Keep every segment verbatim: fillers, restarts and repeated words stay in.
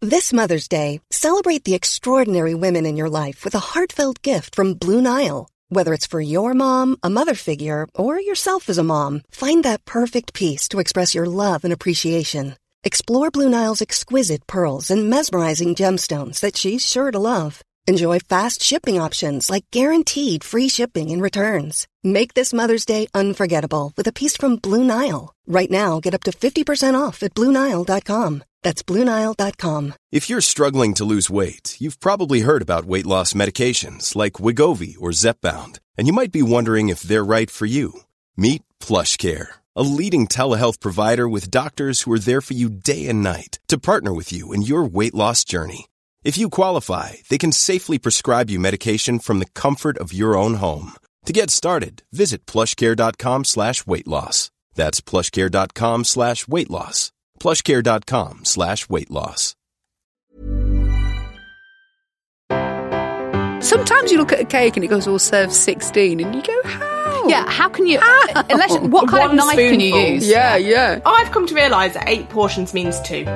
This Mother's Day, celebrate the extraordinary women in your life with a heartfelt gift from Blue Nile. Whether it's for your mom, a mother figure, or yourself as a mom, find that perfect piece to express your love and appreciation. Explore Blue Nile's exquisite pearls and mesmerizing gemstones that she's sure to love. Enjoy fast shipping options like guaranteed free shipping and returns. Make this Mother's Day unforgettable with a piece from Blue Nile. Right now, get up to fifty percent off at Blue Nile dot com. That's Blue Nile dot com. If you're struggling to lose weight, you've probably heard about weight loss medications like Wegovy or Zepbound, and you might be wondering if they're right for you. Meet PlushCare, a leading telehealth provider with doctors who are there for you day and night to partner with you in your weight loss journey. If you qualify, they can safely prescribe you medication from the comfort of your own home. To get started, visit plushcare.com slash weight loss. That's plushcare.com slash weight loss. plushcare.com slash weight loss. Sometimes you look at a cake and it goes, all serve sixteen, and you go, how? Yeah, how can you, how? Unless, what kind One of knife can you spoonful. use? Yeah, yeah. I've come to realise that eight portions means two.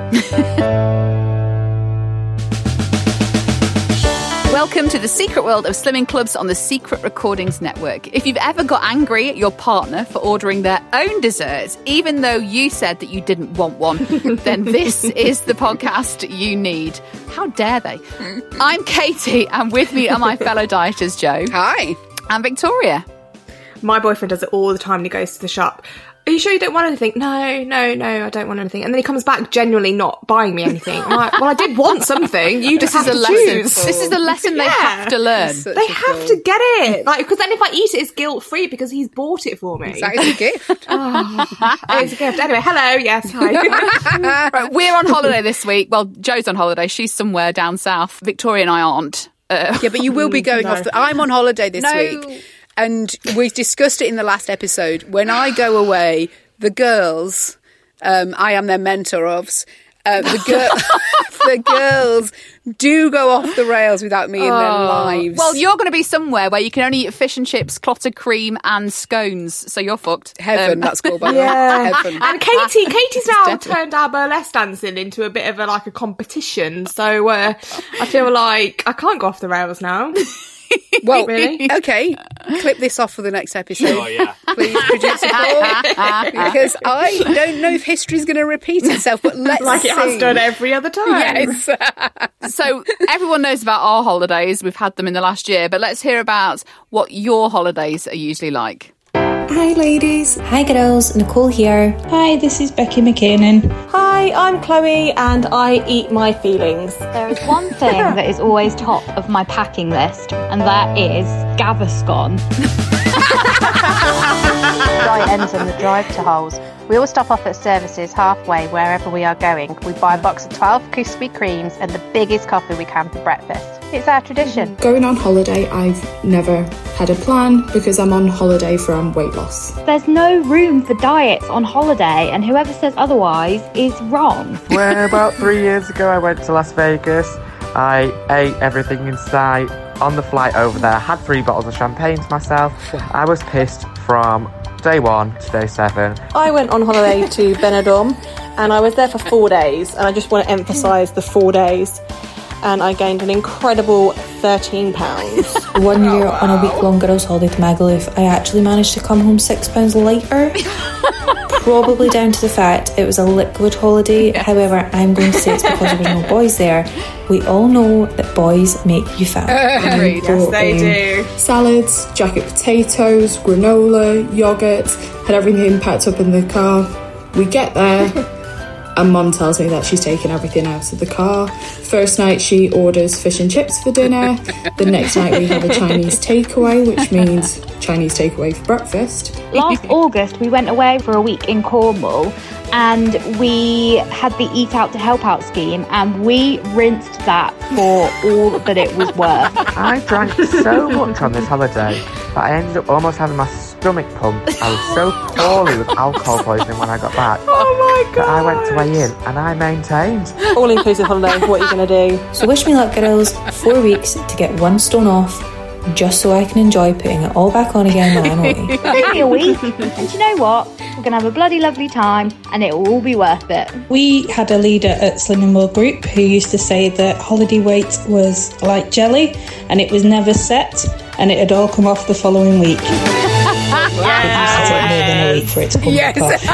Welcome to the secret world of slimming clubs on the Secret Recordings Network. If you've ever got angry at your partner for ordering their own desserts, even though you said that you didn't want one, then this is the podcast you need. How dare they? I'm Katie, and with me are my fellow dieters, Joe. Hi. And Victoria. My boyfriend does it all the time when he goes to the shop. Are you sure you don't want anything? No, no, no, I don't want anything. And then he comes back genuinely not buying me anything. I'm like, well, I did want something. You just This have is a to lesson. choose. This is the lesson they Yeah. have to learn. Such They a have cool- to get it. Like, because then if I eat it, it's guilt-free because he's bought it for me. That is a gift. Oh, it's a gift. Anyway, hello, yes, hi. Right, we're on holiday this week. Well, Joe's on holiday. She's somewhere down south. Victoria and I aren't. Uh, Yeah, but you will be going No. off. The, I'm on holiday this No. week, and we discussed it in the last episode. When I go away, the girls, um, I am their mentor ofs. Uh, the, girl, the girls do go off the rails without me in their lives. Well, you're going to be somewhere where you can only eat fish and chips, clotted cream and scones, so you're fucked. Heaven, Um, that's called by the Yeah. way. Heaven. And Katie, Katie's now Definitely. turned our burlesque dancing into a bit of a like a competition. So uh, I feel like I can't go off the rails now. Well, Really? okay, clip this off for the next episode. Oh, yeah. Please, producer Paul, because I don't know if history's going to repeat itself, but let's Like it see. has done every other time. Yes. So everyone knows about our holidays. We've had them in the last year, but let's hear about what your holidays are usually like. Hi ladies. Hi girls, Nicole here. Hi, this is Becky McKinnon. Hi, I'm Chloe and I eat my feelings. There is one thing that is always top of my packing list, and that is Gaviscon. Diet ends on the drive to Holes. We all stop off at services halfway wherever we are going. We buy a box of twelve Krispy Kremes and the biggest coffee we can for breakfast. It's our tradition. Going on holiday, I've never had a plan because I'm on holiday from weight loss. There's no room for diets on holiday, and whoever says otherwise is wrong. Well, about three years ago, I went to Las Vegas. I ate everything in sight. On the flight over there, had three bottles of champagne to myself. I was pissed from day one to day seven. I went on holiday to Benidorm and I was there for four days and I just want to emphasise the four days and I gained an incredible thirteen pounds. One year on a week-long girls' holiday to Magaluf, I actually managed to come home six pounds lighter. Probably down to the fact it was a liquid holiday. However, I'm going to say it's because there was no boys there. We all know that boys make you fat. Agreed. Yes, they do. Salads, jacket potatoes, granola, yoghurt, had everything packed up in the car. We get there and Mum tells me that she's taken everything out of the car. First night she orders fish and chips for dinner. The next night we have a Chinese takeaway, which means Chinese takeaway for breakfast. Last August, we went away for a week in Cornwall and we had the Eat Out to Help Out scheme and we rinsed that for all that it was worth. I drank so much on this holiday that I ended up almost having my stomach pumped. I was so poorly with alcohol poisoning when I got back. Oh my god. That I went to weigh in and I maintained. All-inclusive holiday, what are you going to do? So wish me luck, girls. Four weeks to get one stone off, just so I can enjoy putting it all back on again when I'm away. Only a week. And you know what? We're going to have a bloody lovely time and it will all be worth it. We had a leader at Slimming World Group who used to say that holiday weight was like jelly and it was never set and it had all come off the following week. It used to take more than a week for it to come yes.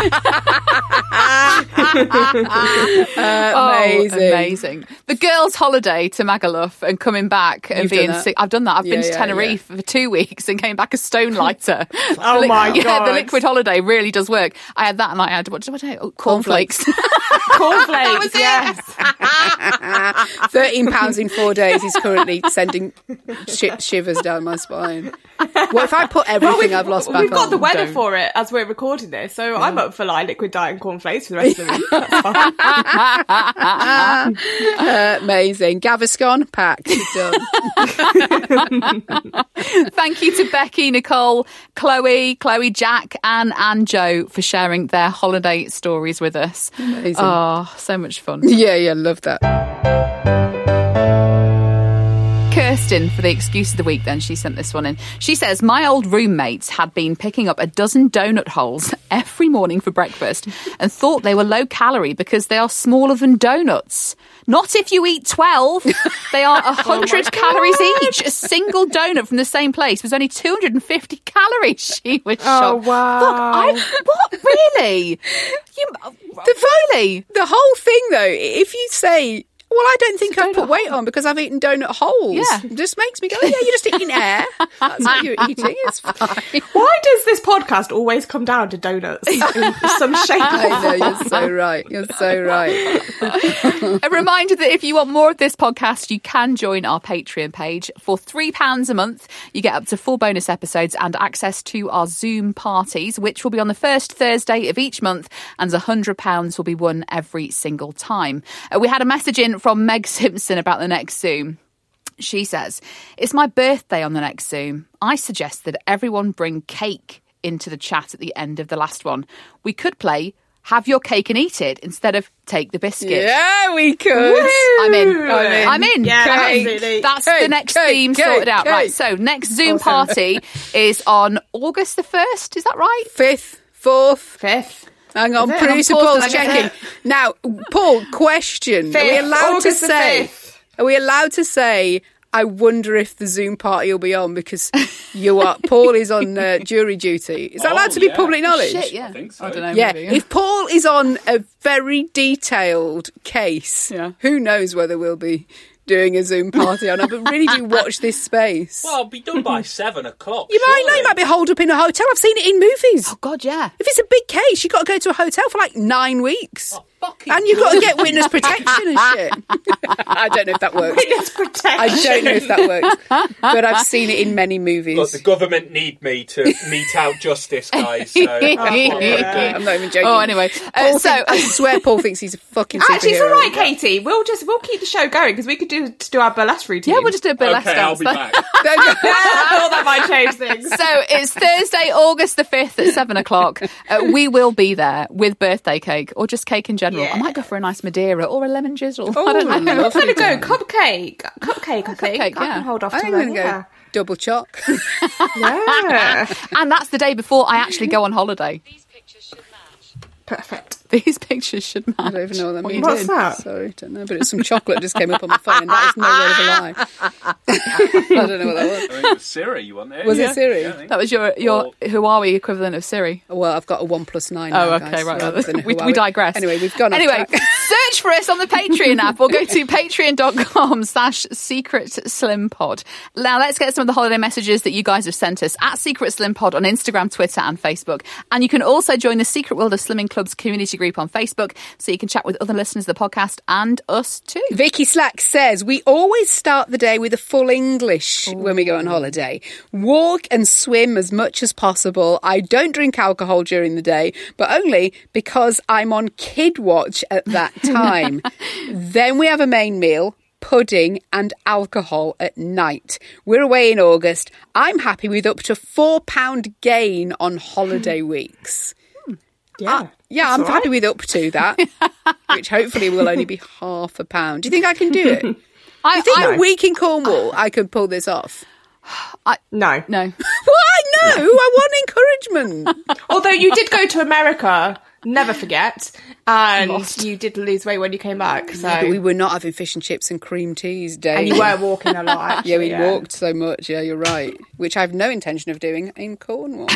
back off. uh, Oh, amazing. amazing. The girls' holiday to Magaluf and coming back and You've being done that? sick. I've done that. I've Yeah, been to yeah, Tenerife for two weeks and came back a stone lighter. Oh The li- my Yeah, God. the liquid holiday really does work. I had that and I had, what did I do? Oh, cornflakes. Cornflakes, yes. thirteen pounds in four days is currently sending sh- shivers down my spine. What if I put everything I've lost back We've got on? the weather Don't. for it as we're recording this, so I'm up for like liquid diet and cornflakes for the rest of the week. That's fine. Uh, amazing. Gaviscon, packed. Done. Thank you to Becky, Nicole, Chloe, Chloe, Jack, Anne and Joe for sharing their holiday stories with us. Amazing. Oh, so much fun. Yeah, yeah, love that. Kirsten for the excuse of the week then, she sent this one in. She says, my old roommates had been picking up a dozen donut holes every morning for breakfast and thought they were low calorie because they are smaller than donuts. Not if you eat twelve. They are one hundred calories each. A single donut from the same place was only two hundred fifty calories. She was shocked. Oh, wow. Look, I, what? Really? You, The really? The whole thing, though, if you say, well, I don't think I've put donut weight on because I've eaten donut holes. Yeah. It just makes me go, yeah, you're just eating air. That's what you're eating. It's fine. Why does this podcast always come down to donuts in some shape or I know, form? you're so right. You're so right. A reminder that if you want more of this podcast, you can join our Patreon page. For three pounds a month, you get up to four bonus episodes and access to our Zoom parties, which will be on the first Thursday of each month, and one hundred pounds will be won every single time. Uh, we had a message in from Meg Simpson about the next Zoom. She says, it's my birthday on the next Zoom. I suggest that everyone bring cake into the chat at the end of the last one. We could play Have Your Cake and Eat It instead of Take the Biscuit. Yeah, we could. I'm in. I'm in. I'm in. Yeah, I'm in. absolutely. That's Cake, the next cake, theme cake, sorted out. cake. Right, so next Zoom Awesome. party is on August the first. Is that right? Fifth, fourth. Fifth. Hang on, Is it? producer Hang on, Paul's Paul's checking. Now, Paul, question. Are we Fifth. allowed August to the say... fifth. Are we allowed to say, I wonder if the Zoom party will be on because you are... Paul is on uh, jury duty. Is that Oh, allowed to be yeah. public knowledge? Shit, yeah. I think so. I don't know. Yeah, maybe, if Paul is on a very detailed case, Yeah. who knows whether we'll be doing a Zoom party or not, but really do watch this space. Well, I'll be done by seven o'clock. you might know, surely. you might be holed up in a hotel. I've seen it in movies. Oh, God, yeah. If it's a big case, you've got to go to a hotel for like nine weeks. Oh, fucking And you've got to get good. witness protection and shit. I don't know if that works. Witness protection. I don't know if that works. But I've seen it in many movies. Look, the government need me to mete out justice, guys. So that's what I'm gonna do. I'm not even joking. Oh, anyway. Uh, Paul so, think- I swear Paul thinks he's a fucking superhero. Actually, it's all right, Katie. We'll just we'll keep the show going because we could do to do our burlesque routine. yeah, we'll just do a burlesque Okay, I'll dance. be back. I thought that might change things. So it's Thursday, August the fifth at seven o'clock. Uh, we will be there with birthday cake or just cake in general. Yeah. I might go for a nice Madeira or a lemon drizzle. Oh, I don't know. I'm going to go cupcake. Cupcake, I think. Cupcake, I yeah. can hold off I to think I'm that. going to go Yeah. double choc. yeah. And that's the day before I actually go on holiday. Perfect. These pictures should match. I don't even know what that means. What's that? Sorry, don't know. But it's some chocolate just came up on my phone, and that is no word of a lie. I don't know what that was. I think it was Siri you want there. Was yeah. it Siri? Yeah, I think. That was your your Huawei equivalent of Siri. Well, I've got a one plus nine. Oh, now, okay, guys, right. rather than a We, we Huawei. digress. Anyway, we've gone off Anyway, track. search for us on the Patreon app or go to patreon.com slash secret slim pod. Now, let's get some of the holiday messages that you guys have sent us at Secret Slim Pod on Instagram, Twitter and Facebook. And you can also join the Secret World of Slimming Club's community group on Facebook so you can chat with other listeners of the podcast and us too. Vicky Slack says, we always start the day with a full English when we go on holiday. Walk and swim as much as possible. I don't drink alcohol during the day, but only because I'm on kid watch at that time. Then we have a main meal, pudding and alcohol at night. We're away in August. I'm happy with up to four pound gain on holiday weeks. Yeah. Uh, yeah, I'm That's all happy right. with up to that, which hopefully will only be half a pound. Do you think I can do it? Do I, you think I, a week in Cornwall I could pull this off? No. No. Why? I want encouragement. Although you did go to America, never forget, and Lost. you did lose weight when you came back. So Yeah, but we were not having fish and chips and cream teas daily. And you were walking a lot, actually, yeah, we yeah. walked so much. Yeah, you're right. Which I have no intention of doing in Cornwall.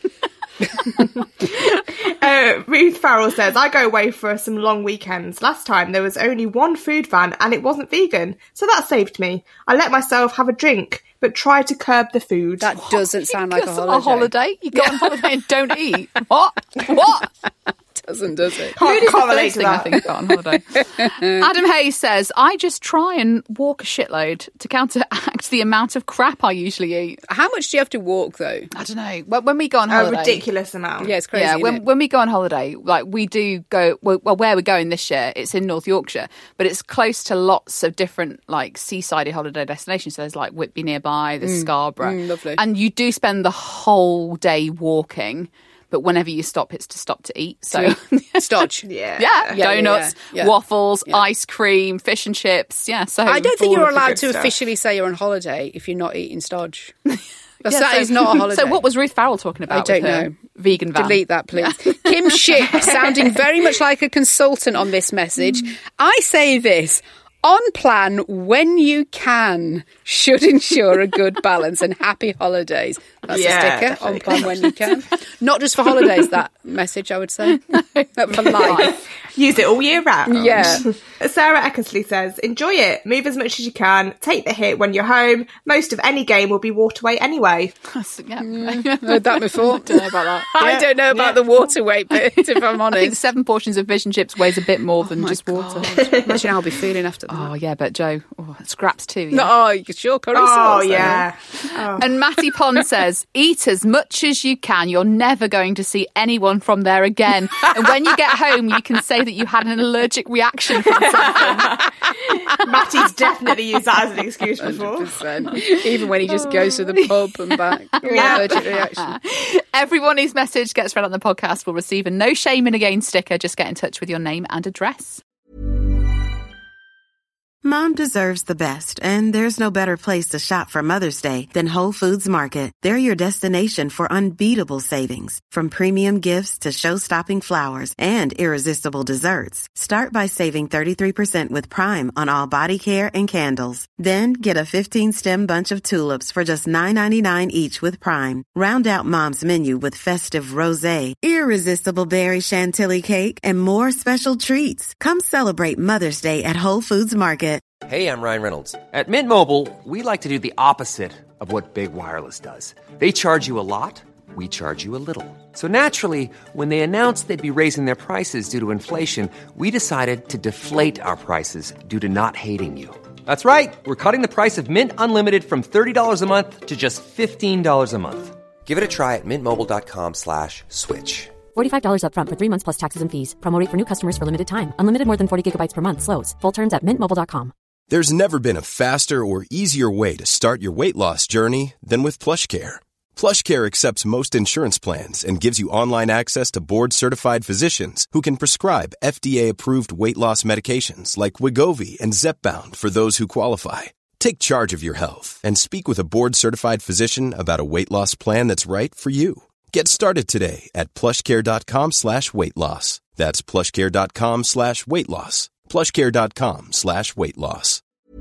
uh, Ruth Farrell says, I go away for some long weekends. Last time there was only one food van and it wasn't vegan, so that saved me. I let myself have a drink, but try to curb the food. That doesn't sound like a That's holiday. not a holiday. You go on holiday and don't eat. What? What? Doesn't, does it? Can't, Food is the can't relate first to thing I that. think about on holiday. Adam Hayes says, I just try and walk a shitload to counteract the amount of crap I usually eat. How much do you have to walk, though? I don't know. When when we go on A holiday... ridiculous amount. Yeah, it's crazy. Yeah, isn't when it? when we go on holiday, like we do go, well, well, where we're going this year, it's in North Yorkshire, but it's close to lots of different like seaside holiday destinations. So there's like Whitby nearby, there's Scarborough. mm, lovely. And you do spend the whole day walking, but whenever you stop, it's to stop to eat. So Stodge. Yeah. yeah, Yeah, donuts, yeah, yeah. waffles, ice cream, fish and chips. Yeah, so I don't think all you're of the allowed good to stuff. officially say you're on holiday if you're not eating stodge. Because Yeah, that so- is not a holiday. So what was Ruth Farrell talking about? I don't with her know. Vegan van. Delete that, please. Kim Ship, sounding very much like a consultant on this message. I say this. On plan when you can should ensure a good balance and happy holidays. That's Yeah, a sticker. definitely. On plan when you can. Not just for holidays, that message, I would say. For life. Use it all year round. Yeah. Sarah Eckersley says, enjoy it. Move as much as you can. Take the hit when you're home. Most of any game will be waterway anyway. yeah. Heard that before. Don't know about that. I don't know about yeah. the water weight bit, if I'm I think honest. seven portions of fish and chips weighs a bit more than Oh my just water. God. Imagine how I'll be feeling after that. Oh, yeah, but Joe, oh, scraps too. Yeah. No, oh, you sure curry Oh, sauce, then. yeah. Oh. And Matty Pond says, eat as much as you can. You're never going to see anyone from there again. And when you get home, you can say that you had an allergic reaction from something. Matty's definitely used that as an excuse one before. hundred percent. Even when he just goes to the pub and back. Yeah. Allergic reaction. Everyone whose message gets read on the podcast will receive a no shame in a gain sticker. Just get in touch with your name and address. Mom deserves the best, and there's no better place to shop for Mother's Day than Whole Foods Market. They're your destination for unbeatable savings, from premium gifts to show-stopping flowers and irresistible desserts. Start by saving thirty-three percent with Prime on all body care and candles. Then get a fifteen-stem bunch of tulips for just nine ninety-nine each with Prime. Round out Mom's menu with festive rosé, irresistible berry chantilly cake, and more special treats. Come celebrate Mother's Day at Whole Foods Market. Hey, I'm Ryan Reynolds. At Mint Mobile, we like to do the opposite of what Big Wireless does. They charge you a lot, we charge you a little. So naturally, when they announced they'd be raising their prices due to inflation, we decided to deflate our prices due to not hating you. That's right. We're cutting the price of Mint Unlimited from thirty dollars a month to just fifteen dollars a month. Give it a try at mintmobile.com slash switch. forty-five dollars up front for three months plus taxes and fees. Promo rate for new customers for limited time. Unlimited more than forty gigabytes per month. Slows full terms at mint mobile dot com. There's never been a faster or easier way to start your weight loss journey than with PlushCare. PlushCare accepts most insurance plans and gives you online access to board-certified physicians who can prescribe F D A-approved weight loss medications like Wegovy and Zepbound for those who qualify. Take charge of your health and speak with a board-certified physician about a weight loss plan that's right for you. Get started today at plushcare.com slash weight loss. That's plushcare.com slash weight loss. plushcare.com slash weight loss.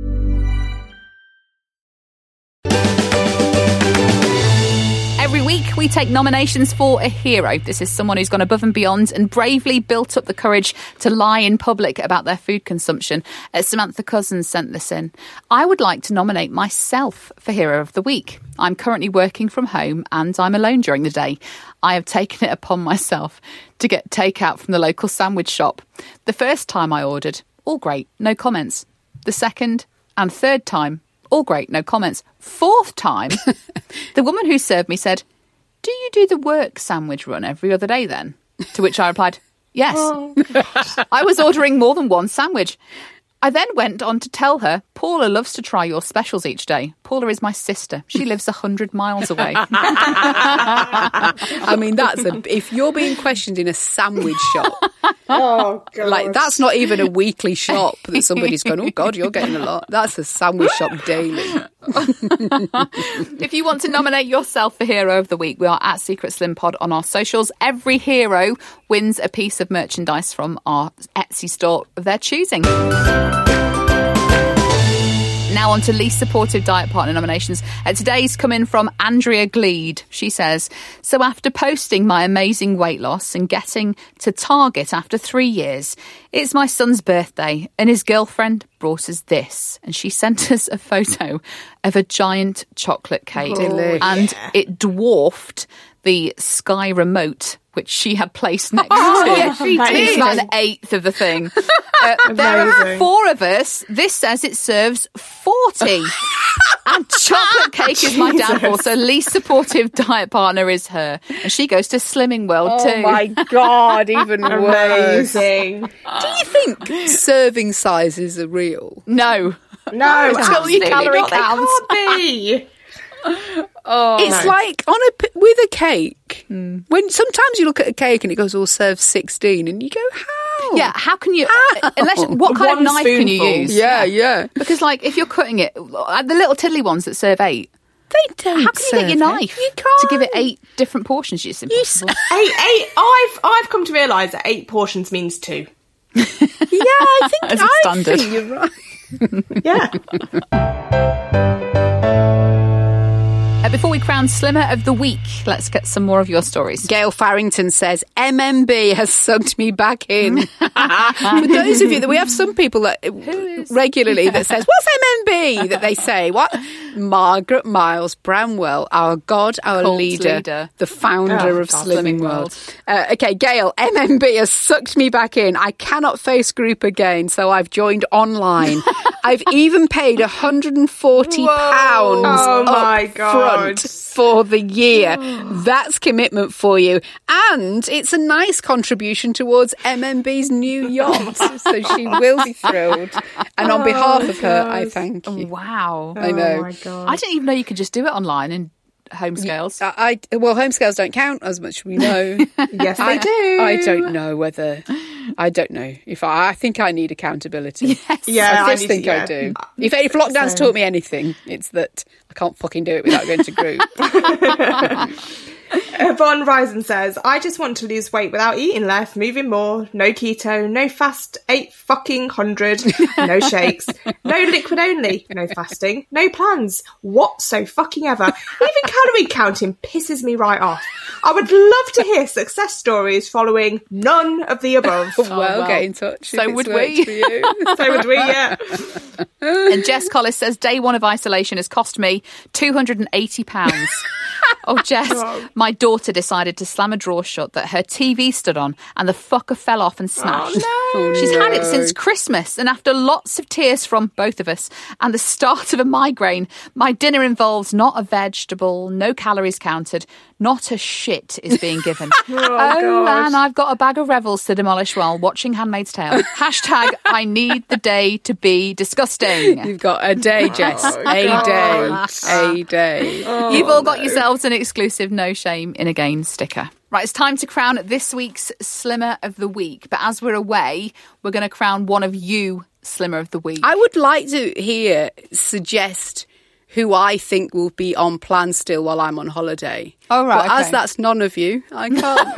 Every week, we take nominations for a hero. This is someone who's gone above and beyond and bravely built up the courage to lie in public about their food consumption. Uh, Samantha Cousins sent this in. I would like to nominate myself for Hero of the Week. I'm currently working from home and I'm alone during the day. I have taken it upon myself to get takeout from the local sandwich shop. The first time I ordered, all great, no comments. The second and third time, all great, no comments. Fourth time, the woman who served me said, do you do the work sandwich run every other day then? To which I replied, yes. Oh. I was ordering more than one sandwich. I then went on to tell her, Paula loves to try your specials each day. Paula is my sister. She lives a hundred miles away. I mean, that's a, if you're being questioned in a sandwich shop, Oh, God. like that's not even a weekly shop that somebody's going, oh God, you're getting a lot. That's a sandwich shop daily. If you want to nominate yourself for Hero of the Week, we are at Secret Slim Pod on our socials. Every hero wins a piece of merchandise from our Etsy store of their choosing. Now on to least supportive diet partner nominations. Uh, today's come in from Andrea Gleed. She says, so after posting my amazing weight loss and getting to Target after three years, it's my son's birthday and his girlfriend brought us this. And she sent us a photo of a giant chocolate cake. Oh, and yeah. it dwarfed the Sky remote, which she had placed next Oh, to. yes, she It's did. about an eighth of the thing. Uh, there are Amazing. four of us. This says it serves forty. And chocolate cake is my Jesus. downfall. So least supportive diet partner is her. And she goes to Slimming World Oh too. my God, even worse. Amazing. Do you think serving sizes are real? No. No, Until you absolutely calorie not. They count. can't be. Oh, It's no. like on a p- with a cake. When sometimes you look at a cake and it goes, "All serve sixteen," and you go, "How?" yeah, how can you... Unless, what kind One of knife can you spoonful. use? yeah, yeah. Because, like, if you're cutting it, uh, the little tiddly ones that serve eight, They don't. how can you get your serve knife it. You can't. to give it eight different portions? It's impossible. Eight, eight. I've I've come to realise that eight portions means two. Yeah, I think As a I standard. think you're right. Yeah. Uh, before we crown Slimmer of the Week, let's get some more of your stories. Gail Farrington says, M M B has sucked me back in. For those of you that we have some people that regularly that says, what's M M B? That they say, what? Margaret Miles Bramwell, our God, our Cult leader, leader. the founder Oh, of God, Slimming Slimming World. World. Uh, okay, Gail, M M B has sucked me back in. I cannot face group again, so I've joined online. I've even paid one hundred forty pounds Oh, my up God. front for the year. That's commitment for you. And it's a nice contribution towards M M B's new yacht. So she will be thrilled. And on behalf of her, I thank you. Wow. I know. Oh my God. I didn't even know you could just do it online in home scales. I, I well, home scales don't count, as much we know. Yes, they I, do. I don't know whether. I don't know if I. I think I need accountability. Yes. Yeah, I I just need think to- I yeah. do. If if lockdown's Same. taught me anything, it's that I can't fucking do it without going to group. Yvonne Risen says, I just want to lose weight without eating less, moving more, no keto, no fast eight fucking hundred, no shakes, no liquid only, no fasting, no plans, what so fucking ever. Even calorie counting pisses me right off. I would love to hear success stories following none of the above. well, well. get in touch. So if it's would worked we. For you. So would we, yeah. And Jess Collis says, day one of isolation has cost me two hundred eighty pounds. Oh, Jess, my daughter decided to slam a drawer shut that her T V stood on and the fucker fell off and smashed. Oh, She's had it no. since Christmas, and after lots of tears from both of us and the start of a migraine, my dinner involves not a vegetable, no calories counted, not a shit is being given. Oh, oh gosh. and I've got a bag of Revels to demolish while watching Handmaid's Tale. Hashtag I need the day to be disgusting. You've got a day, Jess. Oh, a God. day. A day. You've all got yourselves an exclusive No Shame in a Game sticker. Right, it's time to crown this week's Slimmer of the Week. But as we're away, we're going to crown one of you Slimmer of the Week. I would like to hear suggest who I think will be on plan still while I'm on holiday. Oh, right, But as okay. that's none of you, I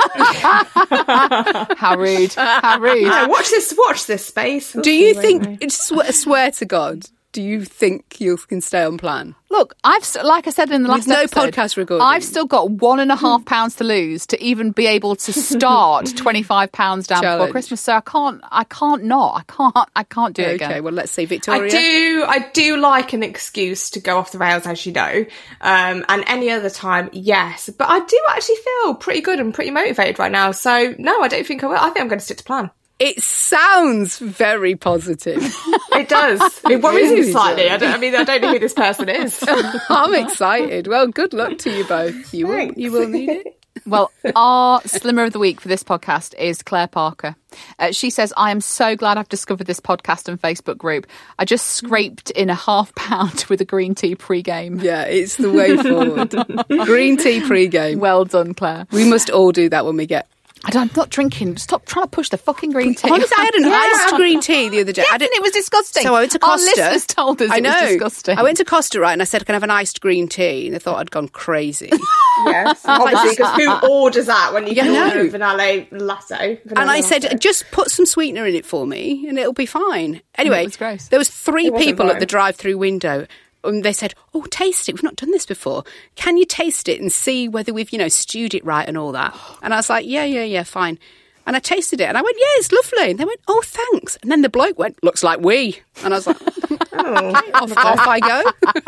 can't. How rude. How rude. No, watch this, watch this space. Do you think, swear, swear to God, do you think you can stay on plan? Look, I've st- like I said in the last With no episode, podcast recording. I've still got one and a half pounds to lose to even be able to start twenty-five pounds down before Challenge. Christmas. So I can't, I can't not, I can't, I can't do it again. Okay, well, let's see, Victoria. I do, I do like an excuse to go off the rails, as you know. Um, and any other time, yes. But I do actually feel pretty good and pretty motivated right now. So no, I don't think I will. I think I'm going to stick to plan. It sounds very positive. It does. It worries me really slightly. does. I, don't, I mean, I don't know who this person is. I'm excited. Well, good luck to you both. You will, Thanks. you will need it. Well, our Slimmer of the Week for this podcast is Claire Parker. Uh, she says, I am so glad I've discovered this podcast and Facebook group. I just scraped in a half pound with a green tea pre-game. Yeah, it's the way forward. Green tea pre-game. Well done, Claire. We must all do that when we get I'm not drinking. Stop trying to push the fucking green tea. Honestly, I had an yeah. iced green tea the other day. Yes, I didn't, and it was disgusting. So I went to Costa. Our listeners told us I know. it was disgusting. I went to Costa, right, and I said, can I have an iced green tea? And they thought I'd gone crazy. Yes, obviously, because who orders that when you yeah, can no. order a vanilla latte? Vanilla and I latte. said, just put some sweetener in it for me, and it'll be fine. Anyway, it was gross. There was three It wasn't people fine. at the drive-through window. And they said, oh, taste it. We've not done this before. Can you taste it and see whether we've, you know, stewed it right and all that? And I was like, yeah, yeah, yeah, fine. And I tasted it and I went, yeah, it's lovely. And they went, oh, thanks. And then the bloke went, looks like we. And I was like, oh, off, off I go.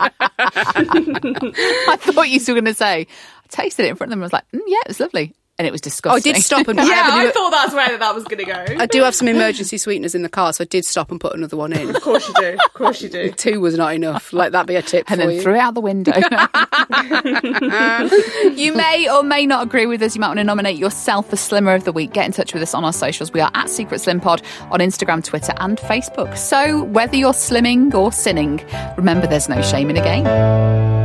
I thought you were going to say, I tasted it in front of them. I was like, mm, yeah, it was lovely. And it was disgusting. Oh, I did stop and yeah, I, I thought that's where that was going to go. I do have some emergency sweeteners in the car, so I did stop and put another one in. Of course you do. Of course you do. Two was not enough. Let that be a tip and for then you. threw it out the window. You may or may not agree with us. You might want to nominate yourself for Slimmer of the Week. Get in touch with us on our socials. We are at Secret Slim Pod on Instagram, Twitter and Facebook. So whether you're slimming or sinning, remember there's no shame in a game.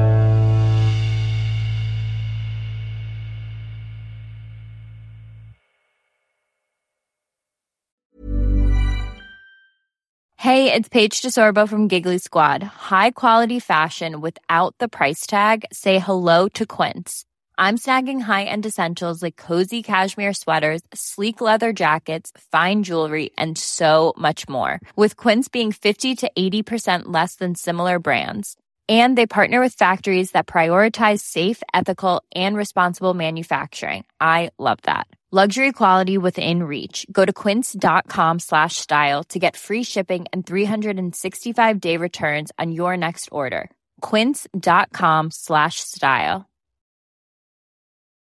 Hey, it's Paige DeSorbo from Giggly Squad. High quality fashion without the price tag. Say hello to Quince. I'm snagging high-end essentials like cozy cashmere sweaters, sleek leather jackets, fine jewelry, and so much more. With Quince being fifty to eighty percent less than similar brands. And they partner with factories that prioritize safe, ethical, and responsible manufacturing. I love that. Luxury quality within reach. Go to quince.com slash style to get free shipping and three sixty-five day returns on your next order. Quince.com slash style.